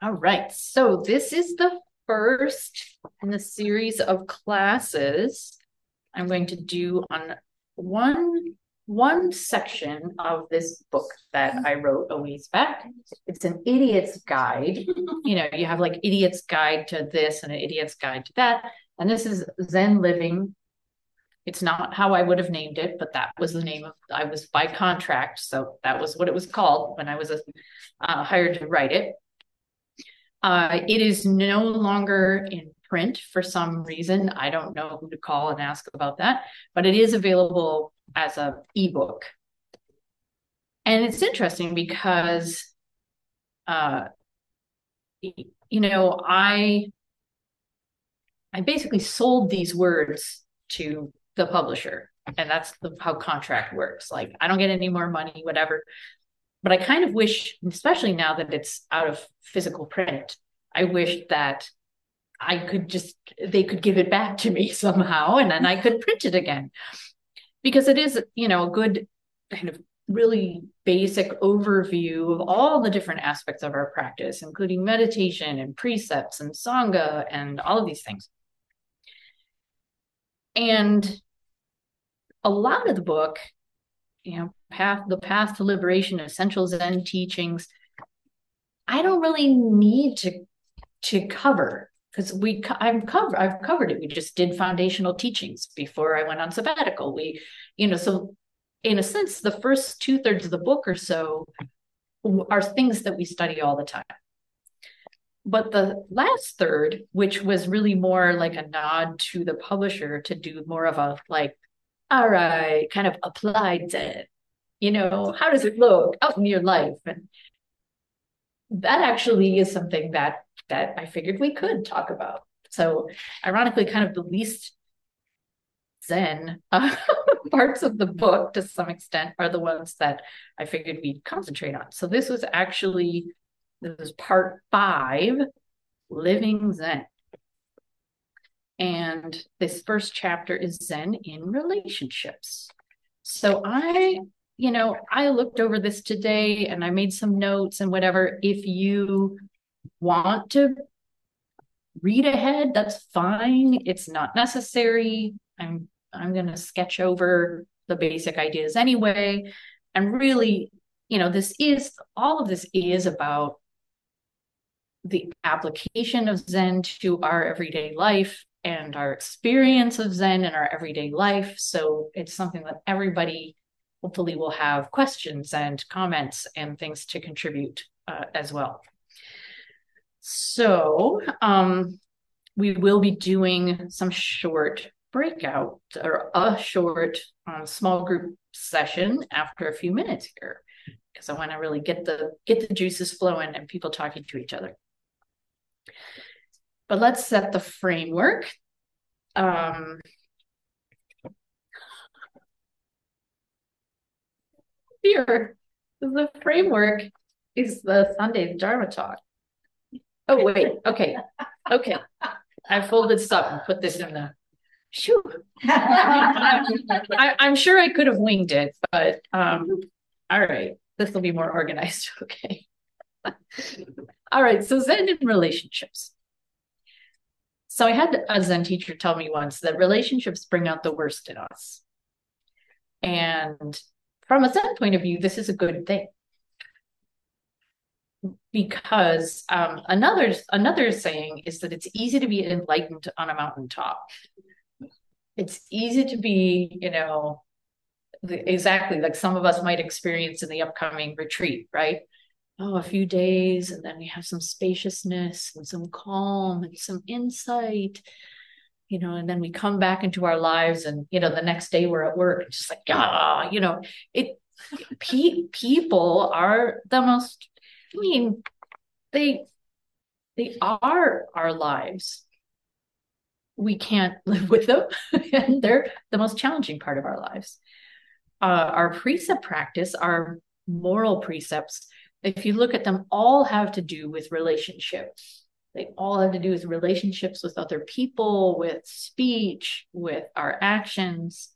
All right, so this is the first in the series of classes I'm going to do on one section of this book that I wrote a ways back. It's an idiot's guide. You have like idiot's guide to this and an idiot's guide to that. And this is Zen Living. It's not how I would have named it, but that was the name of, I was by contract. So that was what it was called when I was hired to write it. It is no longer in print for some reason. I don't know who to call and ask about that, but it is available as an ebook. And it's interesting because, uh, I basically sold these words to the publisher, and that's how contract works. Like, I don't get any more money, whatever. But I kind of wish, especially now that it's out of physical print, I wish that they could give it back to me somehow, and then I could print it again. Because it is, a good kind of really basic overview of all the different aspects of our practice, including meditation and precepts and Sangha and all of these things. And a lot of the book, the path to liberation, essential Zen teachings, I don't really need to cover because I've covered it. We just did foundational teachings before I went on sabbatical. So in a sense, the first 2/3 of the book or so are things that we study all the time. But the last third, which was really more like a nod to the publisher to do more of a like, all right, kind of applied Zen. How does it look out in your life? And that actually is something that I figured we could talk about. So ironically, kind of the least Zen parts of the book to some extent are the ones that I figured we'd concentrate on. So this was part 5, Living Zen. And this first chapter is Zen in relationships. So I looked over this today and I made some notes and whatever. If you want to read ahead, that's fine. It's not necessary. I'm going to sketch over the basic ideas anyway. And really, all of this is about the application of Zen to our everyday life and our experience of Zen in our everyday life. So it's something that everybody hopefully will have questions and comments and things to contribute as well. So we will be doing some short breakout or a short small group session after a few minutes here, because I want to really get the juices flowing and people talking to each other. But let's set the framework. Here, the framework is the Sunday Dharma talk. Oh, wait. Okay. I folded stuff and put this in the. Shoo. I'm sure I could have winged it, but all right. This will be more organized. Okay. All right. So Zen in relationships. So I had a Zen teacher tell me once that relationships bring out the worst in us. And from a Zen point of view, this is a good thing. Because another saying is that it's easy to be enlightened on a mountaintop. It's easy to be, exactly like some of us might experience in the upcoming retreat, right? Oh, a few days, and then we have some spaciousness and some calm and some insight, and then we come back into our lives, and the next day we're at work, it's just like, people are the most. I mean, they are our lives. We can't live with them, and they're the most challenging part of our lives. Our precept practice, our moral precepts, if you look at them, all have to do with relationships. They all have to do with relationships with other people, with speech, with our actions.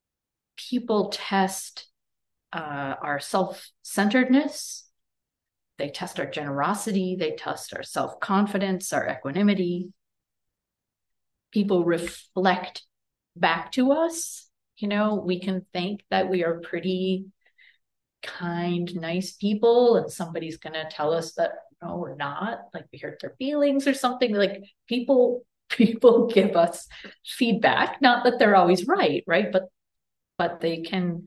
People test our self-centeredness. They test our generosity, they test our self-confidence, our equanimity. People reflect back to us. We can think that we are pretty kind, nice people, and somebody's going to tell us that no, we're not. Like we hurt their feelings or something. Like people give us feedback. Not that they're always right, but they can.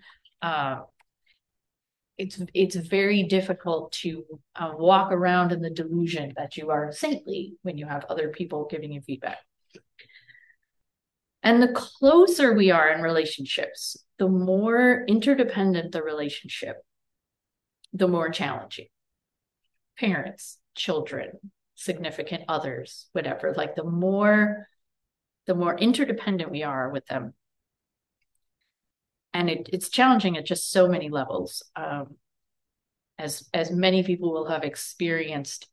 It's very difficult to walk around in the delusion that you are saintly when you have other people giving you feedback. And the closer we are in relationships, the more interdependent the relationship, the more challenging. Parents, children, significant others, whatever, like the more interdependent we are with them. And it's challenging at just so many levels. As many people will have experienced,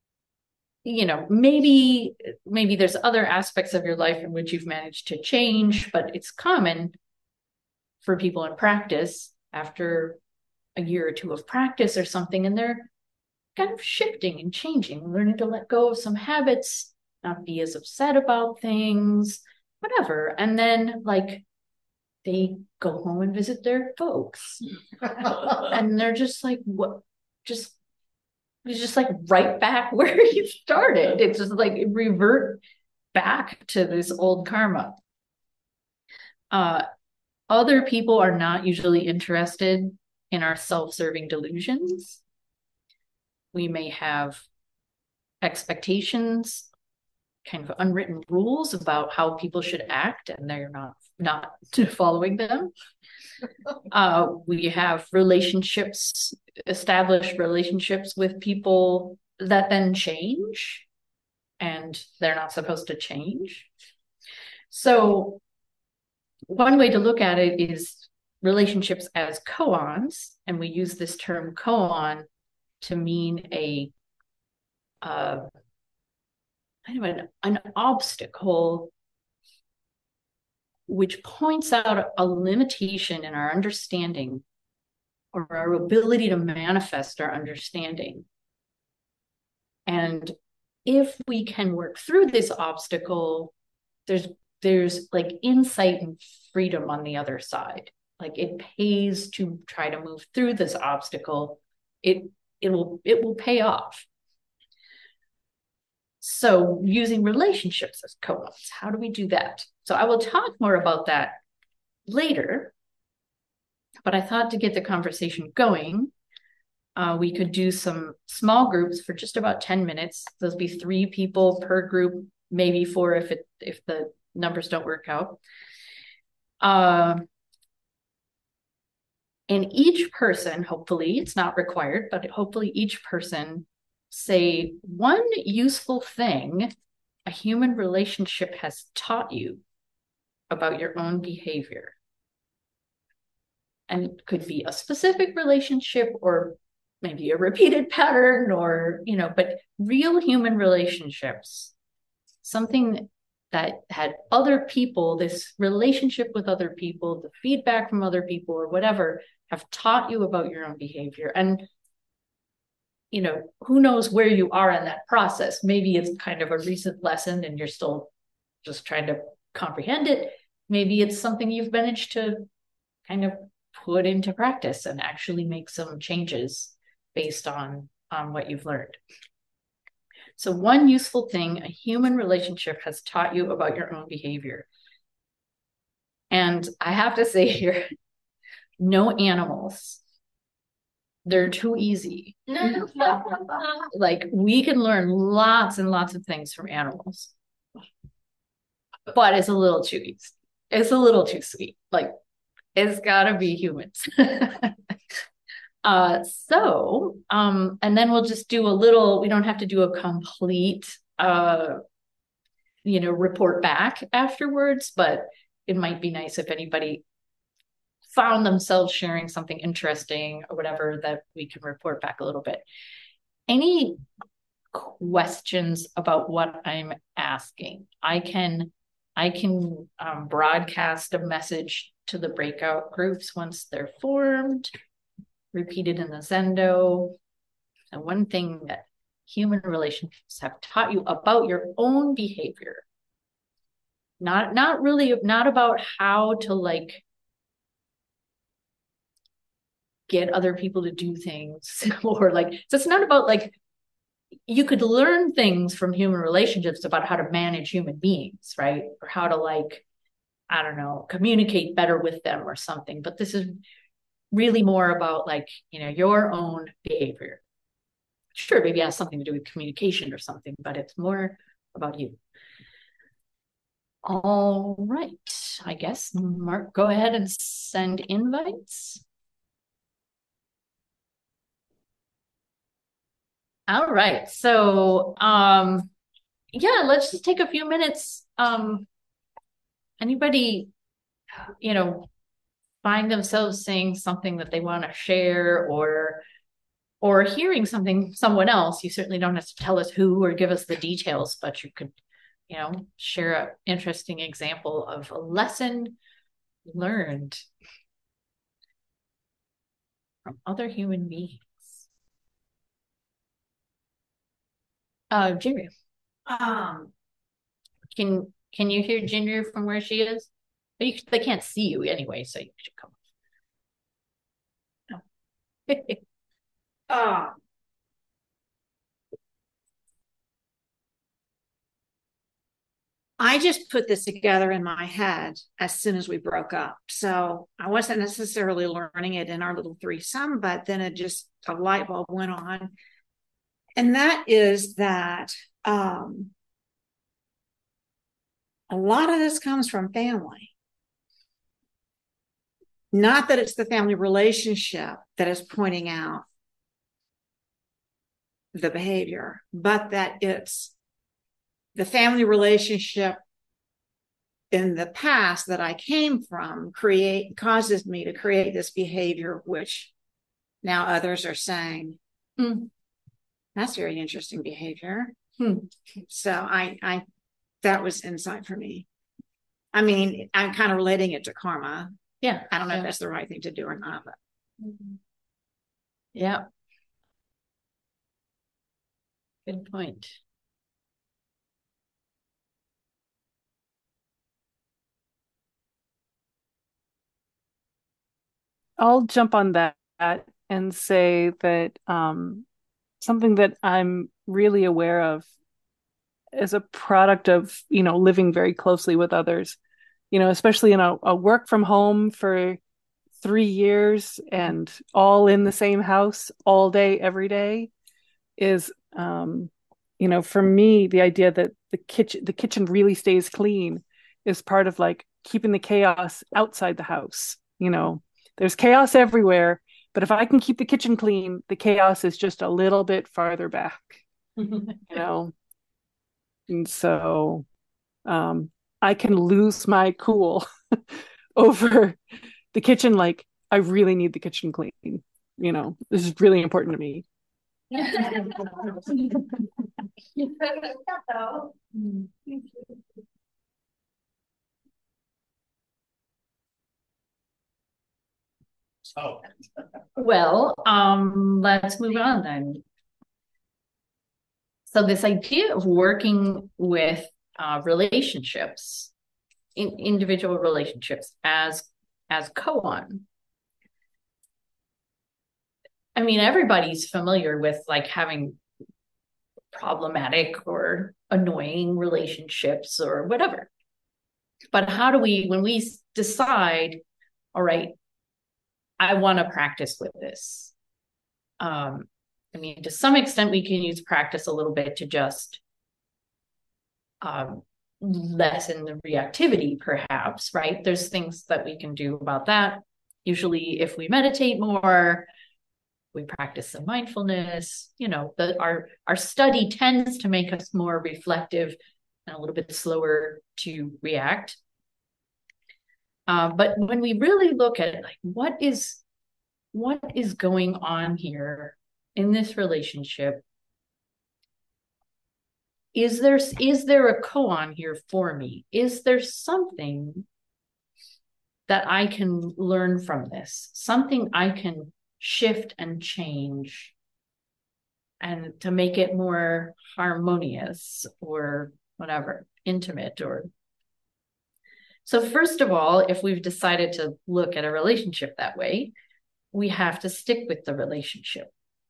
maybe there's other aspects of your life in which you've managed to change, but it's common for people in practice after a year or two of practice or something, and they're kind of shifting and changing, learning to let go of some habits, not be as upset about things, whatever. And then like they go home and visit their folks and they're just like, what? It's just like right back where you started. It's just like revert back to this old karma. Other people are not usually interested in our self-serving delusions. We may have expectations, kind of unwritten rules about how people should act, and they're not following them. We have established relationships with people that then change, and they're not supposed to change. So one way to look at it is relationships as koans, and we use this term koan to mean an obstacle which points out a limitation in our understanding or our ability to manifest our understanding. And if we can work through this obstacle, there's like insight and freedom on the other side. Like it pays to try to move through this obstacle. It will pay off. So using relationships as koans, how do we do that? So I will talk more about that later, but I thought to get the conversation going, we could do some small groups for just about 10 minutes. There'll be 3 people per group, maybe 4 if the numbers don't work out. And each person, hopefully, it's not required, but hopefully each person say one useful thing a human relationship has taught you about your own behavior. And it could be a specific relationship or maybe a repeated pattern or, but real human relationships, something that had other people, this relationship with other people, the feedback from other people or whatever, have taught you about your own behavior. And who knows where you are in that process. Maybe it's kind of a recent lesson and you're still just trying to comprehend it. Maybe it's something you've managed to kind of put into practice and actually make some changes based on what you've learned. So one useful thing a human relationship has taught you about your own behavior. And I have to say here, no animals. They're too easy. Like we can learn lots and lots of things from animals, but it's a little too easy. It's a little too sweet. Like it's gotta be humans. And then we'll just do a little, we don't have to do a complete, report back afterwards, but it might be nice if anybody found themselves sharing something interesting or whatever that we can report back a little bit. Any questions about what I'm asking? I can broadcast a message to the breakout groups once they're formed, repeat it in the Zendo. And one thing that human relationships have taught you about your own behavior, not really, not about how to like get other people to do things or like, so it's not about like, you could learn things from human relationships about how to manage human beings, right? Or how to like, I don't know, communicate better with them or something. But this is really more about like, your own behavior. Sure, maybe it has something to do with communication or something, but it's more about you. All right. I guess, Mark, go ahead and send invites. All right. So, yeah, let's just take a few minutes. Anybody, find themselves saying something that they want to share or hearing someone else. You certainly don't have to tell us who or give us the details, but you could, share an interesting example of a lesson learned from other human beings. Ginger. Can you hear Ginger from where she is? They can't see you anyway, so you should come. Uh, I just put this together in my head as soon as we broke up. So I wasn't necessarily learning it in our little threesome, but then a light bulb went on. And that is that a lot of this comes from family. Not that it's the family relationship that is pointing out the behavior, but that it's the family relationship in the past that I came from causes me to create this behavior, which now others are saying, that's very interesting behavior. So I that was insight for me. I mean, I'm kind of relating it to karma. Yeah. I don't know if that's the right thing to do or not, but yeah. Good point. I'll jump on that and say that something that I'm really aware of as a product of, living very closely with others, especially in a work from home for 3 years and all in the same house all day, every day is, for me, the idea that the kitchen really stays clean is part of like keeping the chaos outside the house. There's chaos everywhere, but if I can keep the kitchen clean, the chaos is just a little bit farther back, And so I can lose my cool over the kitchen. Like, I really need the kitchen clean. This is really important to me. Well, let's move on then. So this idea of working with relationships, individual relationships as koan. I mean, everybody's familiar with like having problematic or annoying relationships or whatever. But how do we, when we decide, all right, I want to practice with this. I mean, to some extent, we can use practice a little bit to just lessen the reactivity, perhaps, right? There's things that we can do about that. Usually, if we meditate more, we practice some mindfulness, our study tends to make us more reflective and a little bit slower to react. But when we really look at it, like what is going on here in this relationship? Is there a koan here for me? Is there something that I can learn from this? Something I can shift and change and to make it more harmonious or whatever, intimate. Or so first of all, if we've decided to look at a relationship that way, we have to stick with the relationship.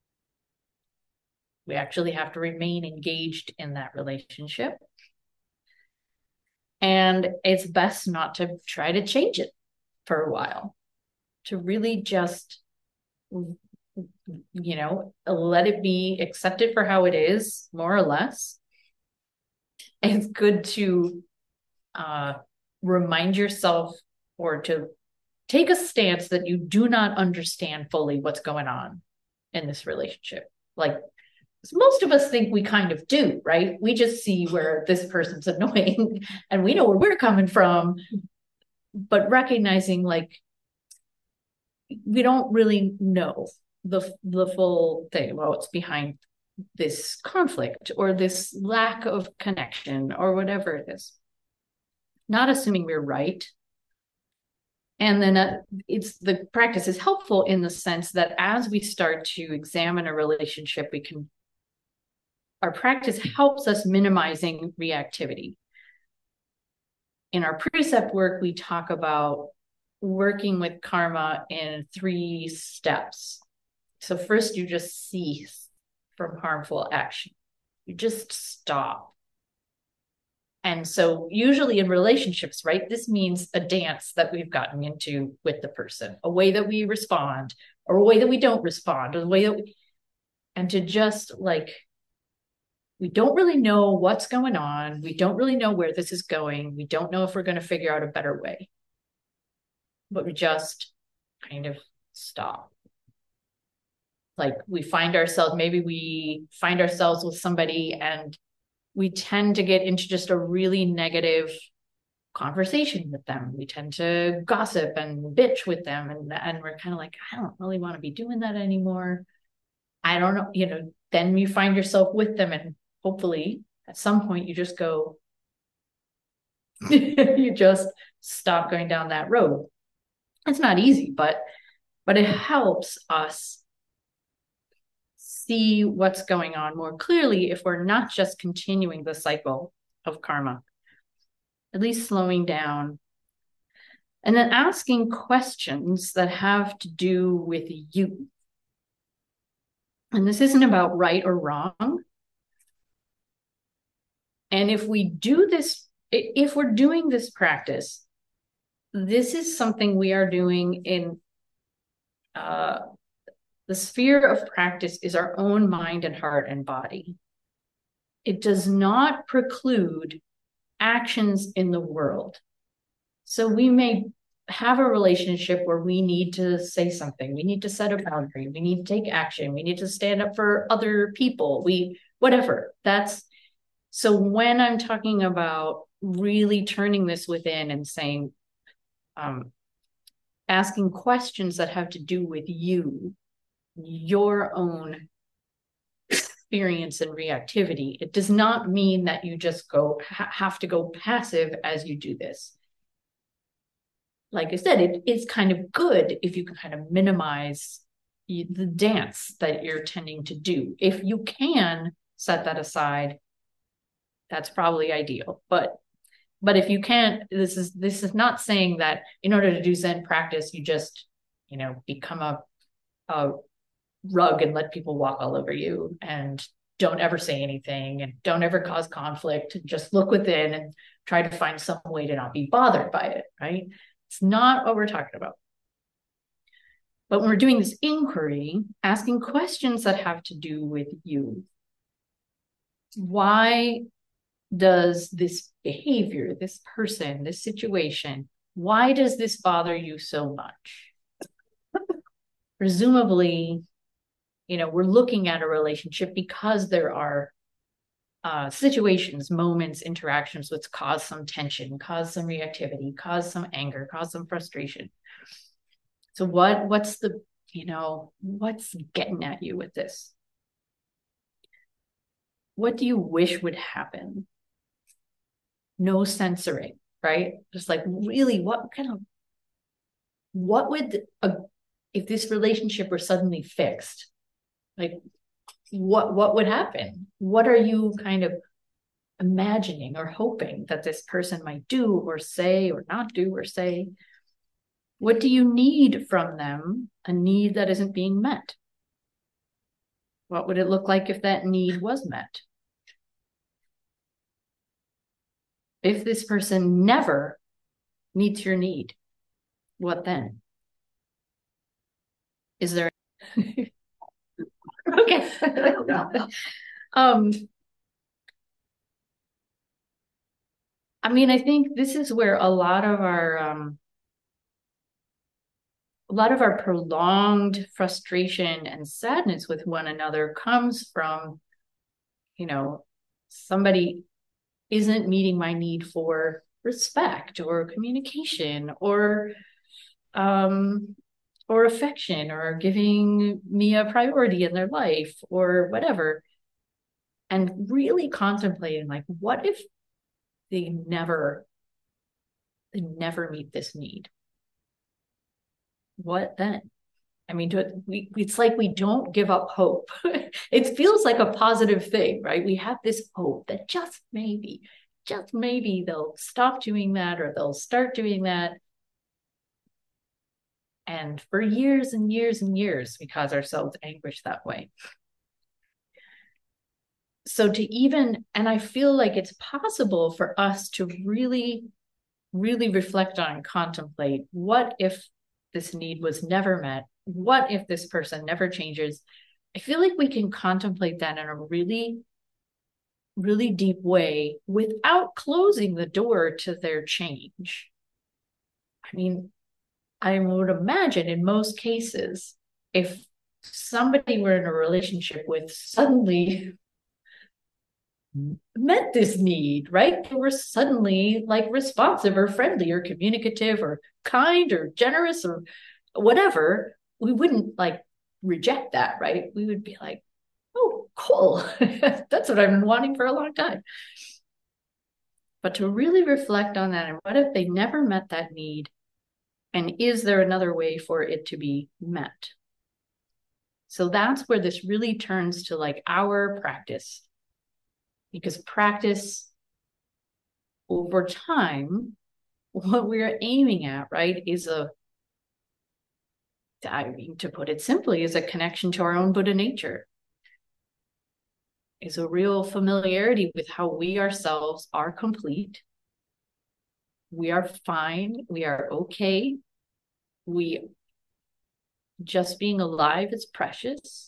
We actually have to remain engaged in that relationship. And it's best not to try to change it for a while, to really just, let it be accepted for how it is, more or less. It's good to remind yourself, or to take a stance that you do not understand fully what's going on in this relationship. Like, most of us think we kind of do, right? We just see where this person's annoying and we know where we're coming from, but recognizing like we don't really know the full thing, what's behind this conflict or this lack of connection or whatever it is. Not assuming we're right. And then it's the practice is helpful in the sense that as we start to examine a relationship, our practice helps us minimizing reactivity. In our precept work, we talk about working with karma in 3 steps. So first, you just cease from harmful action. You just stop. And so usually in relationships, right, this means a dance that we've gotten into with the person, a way that we respond, or a way that we don't respond, or the way that and to just like, we don't really know what's going on. We don't really know where this is going. We don't know if we're going to figure out a better way. But we just kind of stop. Like maybe we find ourselves with somebody and we tend to get into just a really negative conversation with them. We tend to gossip and bitch with them. And we're kind of like, I don't really want to be doing that anymore. I don't know, then you find yourself with them and hopefully at some point you just go, you just stop going down that road. It's not easy, but it helps us see what's going on more clearly if we're not just continuing the cycle of karma, at least slowing down. And then asking questions that have to do with you. And this isn't about right or wrong. And if we're doing this practice, this is something we are doing in the sphere of practice is our own mind and heart and body. It does not preclude actions in the world. So we may have a relationship where we need to say something. We need to set a boundary. We need to take action. We need to stand up for other people. Whatever. So when I'm talking about really turning this within and saying, asking questions that have to do with you, your own experience and reactivity, it does not mean that you just have to go passive as you do this. Like I said, it's kind of good if you can kind of minimize the dance that you're tending to do. If you can set that aside, that's probably ideal. But if you can't, this is not saying that in order to do Zen practice, you just, become a rug and let people walk all over you and don't ever say anything and don't ever cause conflict. Just look within and try to find some way to not be bothered by it, right? It's not what we're talking about. But when we're doing this inquiry, asking questions that have to do with you. Why does this behavior, this person, this situation, why does this bother you so much? Presumably, we're looking at a relationship because there are situations, moments, interactions which cause some tension, cause some reactivity, cause some anger, cause some frustration. So what's getting at you with this? What do you wish would happen? No censoring, right? Just like really, what would, if this relationship were suddenly fixed, like what would happen? What are you kind of imagining or hoping that this person might do or say or not do or say? What do you need from them? A need that isn't being met? What would it look like if that need was met? If this person never meets your need, what then? Is there okay. I mean, I think this is where a lot of our prolonged frustration and sadness with one another comes from, somebody isn't meeting my need for respect or communication or affection or giving me a priority in their life or whatever. And really contemplating, like, what if they never meet this need? What then? I mean, it's like we don't give up hope. It feels like a positive thing, right? We have this hope that just maybe they'll stop doing that or they'll start doing that. And for years and years and years, we cause ourselves anguish that way. So and I feel like it's possible for us to really, really reflect on and contemplate, what if this need was never met? What if this person never changes? I feel like we can contemplate that in a really, really deep way without closing the door to their change. I mean, I would imagine in most cases, if somebody we're in a relationship with suddenly met this need, right? They were suddenly like responsive or friendly or communicative or kind or generous or whatever, we wouldn't like reject that, right? We would be like, oh, cool. That's what I've been wanting for a long time. But to really reflect on that, and what if they never met that need? And is there another way for it to be met? So that's where this really turns to like our practice. Because practice over time, what we're aiming at, right, is to put it simply, is a connection to our own Buddha nature. Is a real familiarity with how we ourselves are complete. We are fine. We are okay. Just being alive is precious.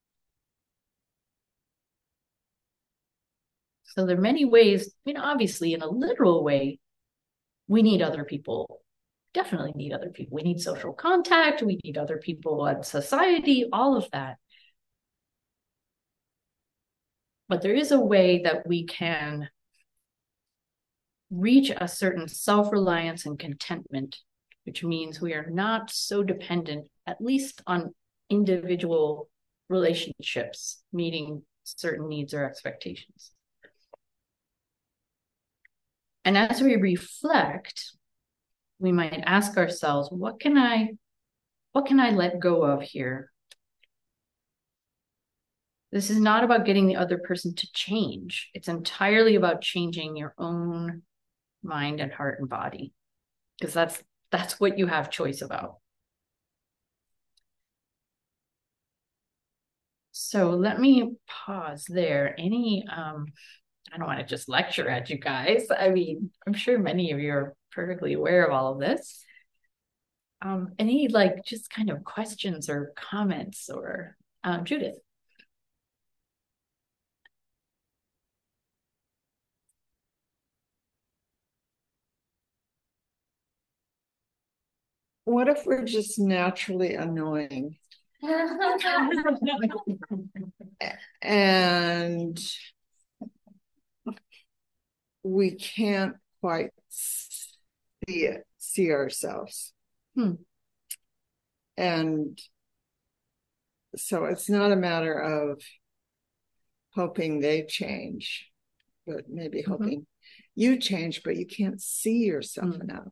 So there are many ways, obviously in a literal way, we need other people. Definitely need other people. We need social contact. We need other people in society, all of that. But there is a way that we can reach a certain self-reliance and contentment, which means we are not so dependent, at least on individual relationships, meeting certain needs or expectations. And as we reflect, we might ask ourselves, what can I let go of here? This is not about getting the other person to change. It's entirely about changing your own mind and heart and body, because that's what you have choice about. So let me pause there. I don't want to just lecture at you guys. I mean, I'm sure many of you are perfectly aware of all of this. Any like just kind of questions or comments or Judith? What if we're just naturally annoying? And we can't quite see ourselves. And so it's not a matter of hoping they change, but maybe hoping you change, but you can't see yourself enough.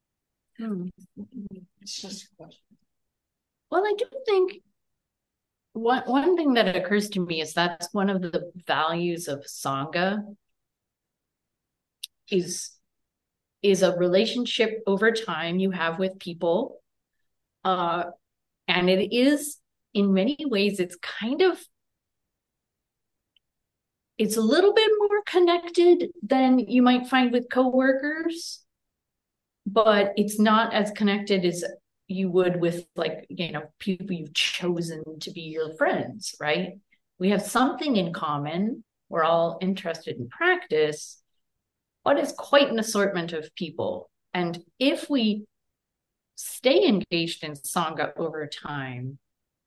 It's just a question. Well, I do think one thing that occurs to me is that's one of the values of Sangha is a relationship over time you have with people. And it is, in many ways, it's a little bit more connected than you might find with coworkers, but it's not as connected as you would with, like, people you've chosen to be your friends, right? We have something in common. We're all interested in practice, but it's quite an assortment of people. And if we stay engaged in Sangha over time,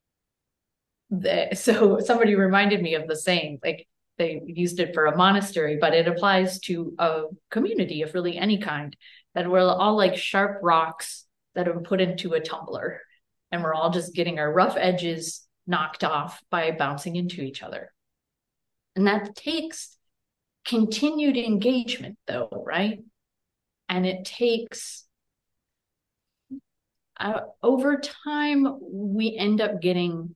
so somebody reminded me of the saying, like, they used it for a monastery, but it applies to a community of really any kind, that we're all like sharp rocks that are put into a tumbler, and we're all just getting our rough edges knocked off by bouncing into each other. And that takes continued engagement, though, right? And it takes, over time, we end up getting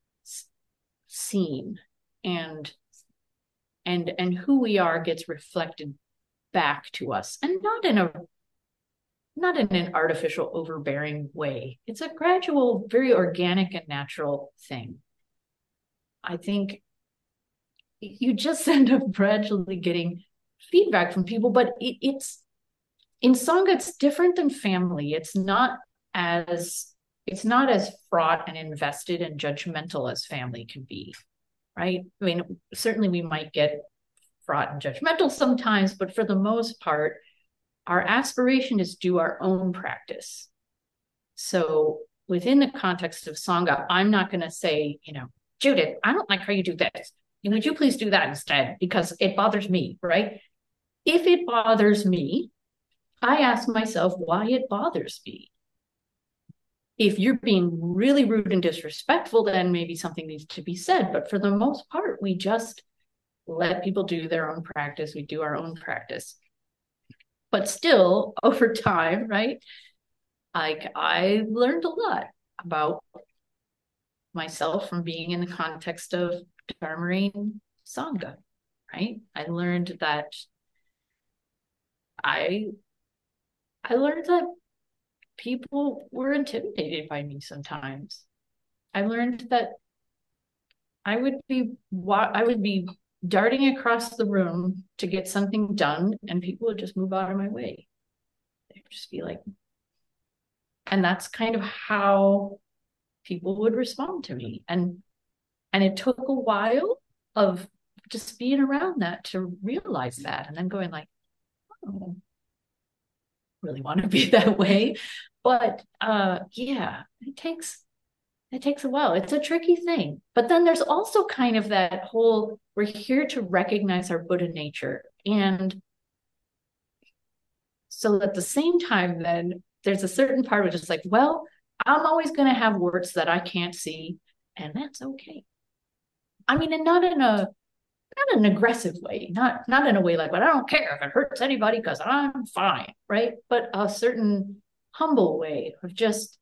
seen, and who we are gets reflected back to us, and not in an artificial, overbearing way. It's a gradual, very organic and natural thing. I think you just end up gradually getting feedback from people, but it's in Sangha, it's different than family. It's not as fraught and invested and judgmental as family can be, right? I mean, certainly we might get fraught and judgmental sometimes, but for the most part, our aspiration is do our own practice. So within the context of Sangha, I'm not going to say, Judith, I don't like how you do this. Would you please do that instead? Because it bothers me, right? If it bothers me, I ask myself why it bothers me. If you're being really rude and disrespectful, then maybe something needs to be said. But for the most part, we just let people do their own practice. We do our own practice. But still, over time, right? I learned a lot about myself from being in the context of Dharmarine Sangha, right? I learned that people were intimidated by me sometimes. I learned that I would be darting across the room to get something done, and people would just move out of my way. They'd just be like, and that's kind of how people would respond to me. And it took a while of just being around that to realize that, and then going like, oh, I really want to be that way. But yeah, it takes a while. It's a tricky thing. But then there's also kind of that whole, we're here to recognize our Buddha nature. And so at the same time, then there's a certain part which is like, well, I'm always going to have words that I can't see, and that's okay. I mean, and not in an aggressive way, not in a way like, but I don't care if it hurts anybody because I'm fine, right? But a certain humble way of just,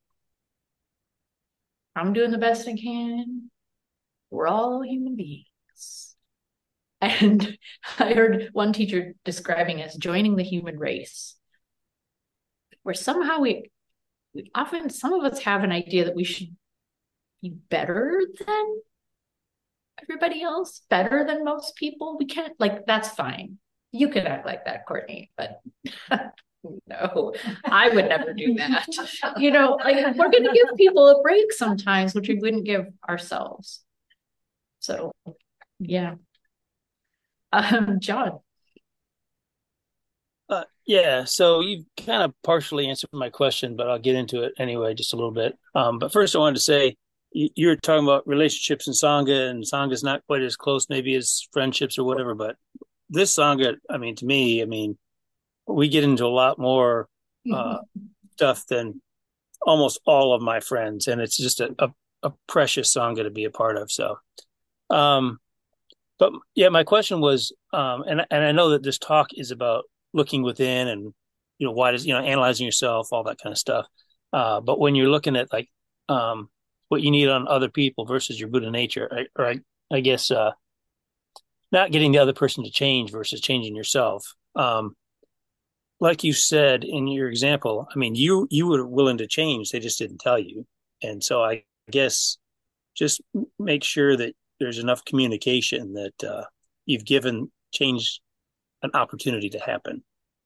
I'm doing the best I can. We're all human beings. And I heard one teacher describing it as joining the human race, where somehow we often, some of us have an idea that we should be better than everybody else, better than most people. We can't, like, that's fine. You can act like that, Courtney, but no, I would never do that. Like, we're going to give people a break sometimes, which we wouldn't give ourselves. So, yeah. John. Yeah, so you've kind of partially answered my question, but I'll get into it anyway, just a little bit. But first, I wanted to say you were talking about relationships in Sangha, and Sangha's not quite as close, maybe, as friendships or whatever. But this Sangha, to me, we get into a lot more stuff than almost all of my friends, and it's just a precious Sangha to be a part of. So, but yeah, my question was, and I know that this talk is about looking within and, why does, analyzing yourself, all that kind of stuff. But when you're looking at like, what you need on other people versus your Buddha nature, I guess not getting the other person to change versus changing yourself. Like you said in your example, I mean, you were willing to change, they just didn't tell you. And so I guess just make sure that there's enough communication that you've given change an opportunity to happen.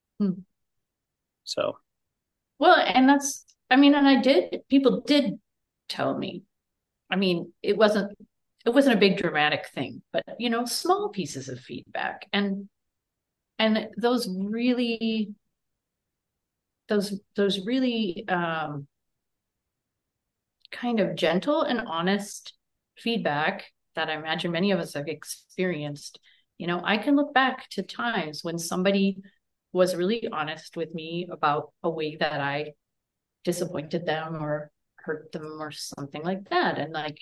So, well, and that's, I mean, and people did tell me. I mean, it wasn't a big dramatic thing, but small pieces of feedback, and those really kind of gentle and honest feedback that I imagine many of us have experienced. I can look back to times when somebody was really honest with me about a way that I disappointed them or hurt them or something like that. And like,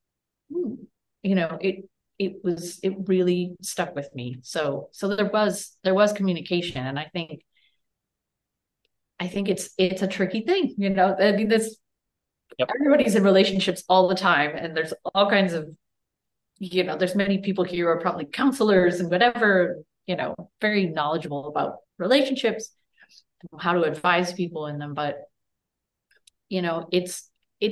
it really stuck with me. So there was communication. And I think it's a tricky thing, I mean, everybody's in relationships all the time, and there's all kinds of, there's many people here who are probably counselors and whatever, very knowledgeable about relationships, how to advise people in them. But, it's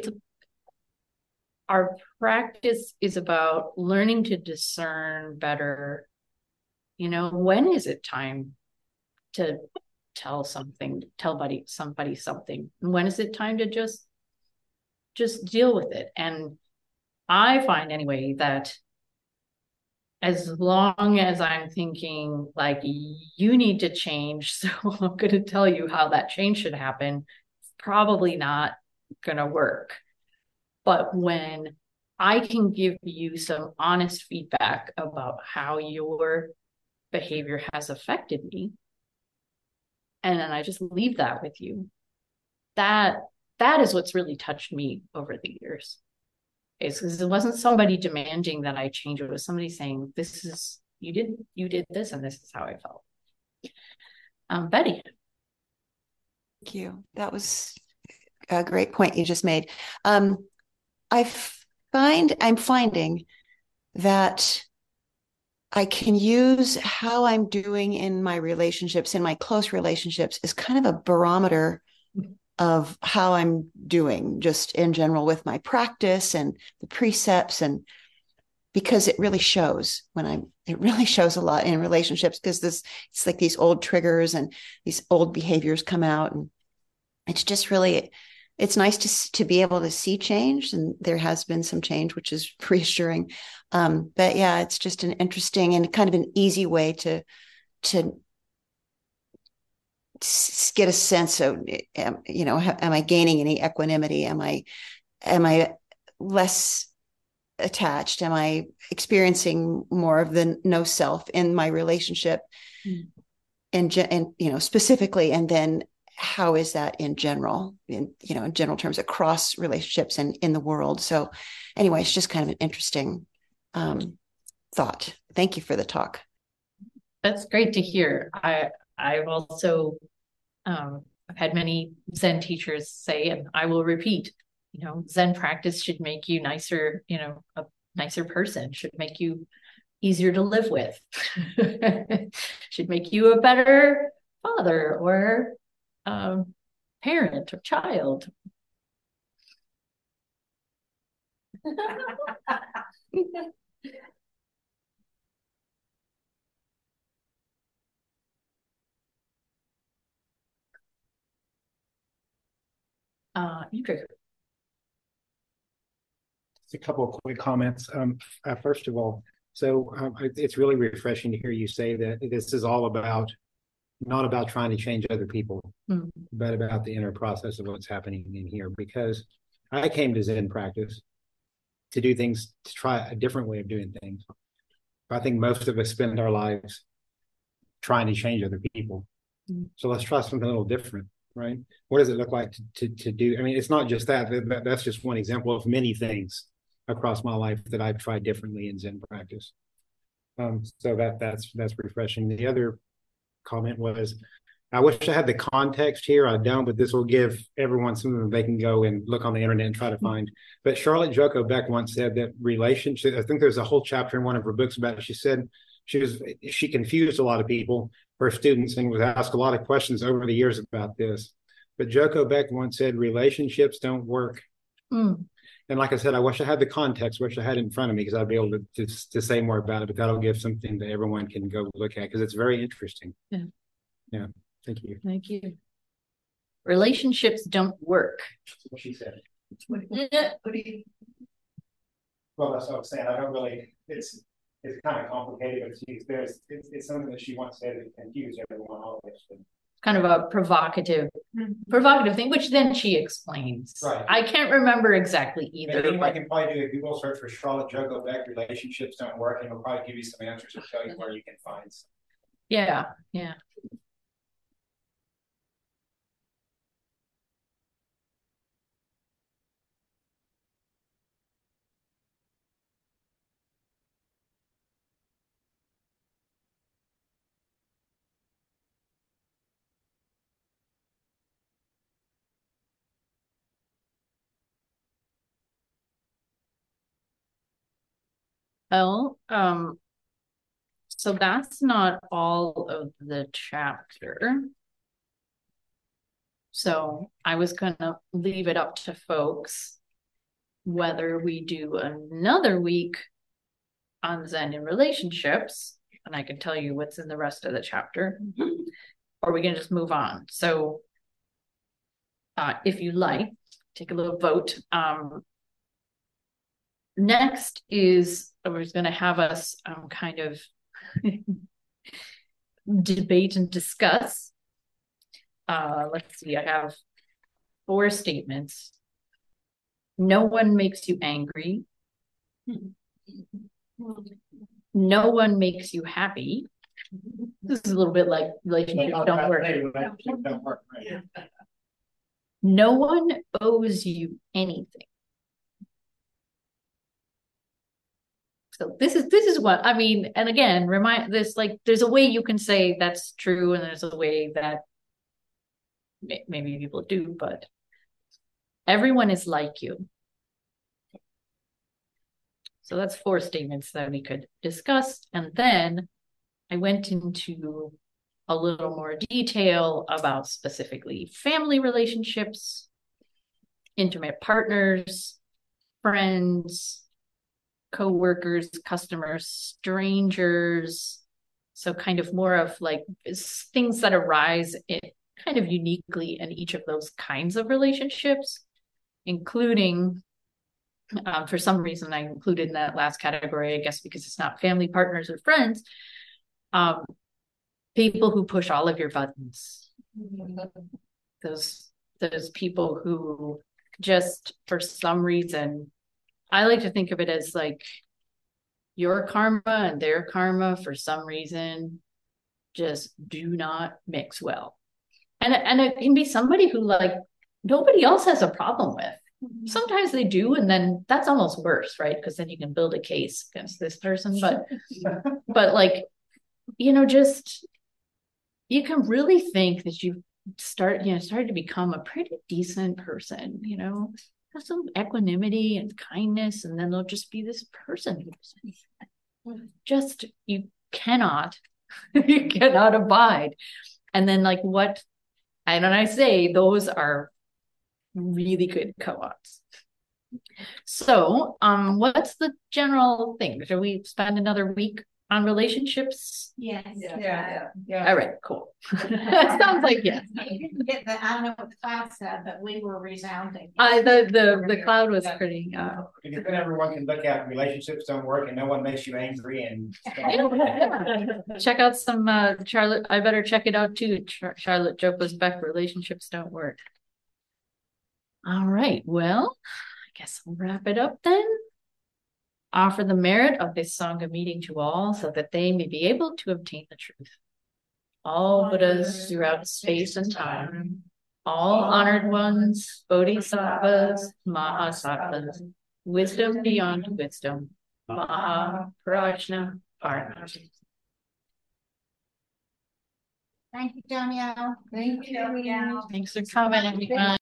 our practice is about learning to discern better, when is it time to tell somebody something, and when is it time to just deal with it. And I find anyway that as long as I'm thinking like you need to change, so I'm going to tell you how that change should happen, it's probably not going to work. But when I can give you some honest feedback about how your behavior has affected me, and then I just leave that with you, that is what's really touched me over the years. Is because it wasn't somebody demanding that I change. It was somebody saying, "This is you did this, and this is how I felt." Betty. Thank you. That was a great point you just made. I'm finding that I can use how I'm doing in my relationships, in my close relationships, as kind of a barometer of how I'm doing just in general with my practice and the precepts. And because it really shows it really shows a lot in relationships, because it's like these old triggers and these old behaviors come out, and it's just really, it's nice to be able to see change. And there has been some change, which is reassuring. But yeah, it's just an interesting and kind of an easy way to get a sense of, am I gaining any equanimity? Am I less attached? Am I experiencing more of the no self in my relationship? And specifically, and then how is that in general, in general terms across relationships and in the world? So anyway, it's just kind of an interesting thought. Thank you for the talk. That's great to hear. I've also I've had many Zen teachers say, and I will repeat, Zen practice should make you nicer, a nicer person, should make you easier to live with, should make you a better father or parent or child. Just a couple of quick comments. First of all, it's really refreshing to hear you say that this is all not about trying to change other people, but about the inner process of what's happening in here. Because I came to Zen practice to do things, to try a different way of doing things. I think most of us spend our lives trying to change other people. So let's try something a little different, right? What does it look like to do? I mean, it's not just that's just one example of many things across my life that I've tried differently in Zen practice. So that's refreshing. The other comment was, I wish I had the context here. I don't, but this will give everyone something they can go and look on the internet and try to find. But Charlotte Joko Beck once said that relationship, I think there's a whole chapter in one of her books about it. She said she confused a lot of people, her students, and was asked a lot of questions over the years about this. But Joko Beck once said, relationships don't work. And like I said, I wish I had the context, wish I had it in front of me because I'd be able to say more about it, but that'll give something that everyone can go look at because it's very interesting. Yeah. Thank you. Thank you. Relationships don't work. That's what she said. What do you... Well, that's what I'm saying. I don't really, it's kind of complicated, but it's something that she once said that confused everyone always. Kind of a provocative thing, which then she explains. Right. I can't remember exactly either. And anyone can probably do a Google search for Charlotte Joko Beck, relationships don't work, and it'll probably give you some answers and tell you where you can find some. Yeah. Well, so that's not all of the chapter. So I was gonna leave it up to folks whether we do another week on Zen and relationships, and I can tell you what's in the rest of the chapter, or we can just move on. So if you like, take a little vote. Next is, we're going to have us kind of debate and discuss. Let's see, I have 4 statements. No one makes you angry. No one makes you happy. This is a little bit like relationships don't work. No one owes you anything. So this is what I mean. And again, remind this, like, there's a way you can say that's true, and there's a way that maybe people do, but everyone is like you. So that's 4 statements that we could discuss. And then I went into a little more detail about specifically family relationships, intimate partners, friends, co-workers, customers, strangers. So kind of more of like things that arise kind of uniquely in each of those kinds of relationships, including, for some reason I included in that last category, I guess because it's not family, partners, or friends, people who push all of your buttons. Those people who just, for some reason, I like to think of it as like your karma and their karma for some reason just do not mix well. And it can be somebody who like nobody else has a problem with. Sometimes they do, and then that's almost worse, right? Because then you can build a case against this person. But like, just you can really think that you've started to become a pretty decent person, have some equanimity and kindness, and then there'll just be this person who's just you cannot abide. And then like what I say those are really good co-ops. So what's the general thing? Should we spend another week on relationships? Yes. Yeah. All right, cool. Sounds like yes. You didn't get I don't know what the cloud said, but we were resounding. The cloud was pretty Because then everyone can look at relationships don't work and no one makes you angry and check out some Charlotte. I better check it out too. Charlotte Joko Beck, relationships don't work. All right, well, I guess I'll wrap it up then. Offer the merit of this Sangha meeting to all so that they may be able to obtain the truth. All Buddhas throughout space and time, all honored ones, bodhisattvas, mahasattvas, wisdom beyond wisdom, maha prajna parna. Thank you, Danielle. Thanks for coming, everyone.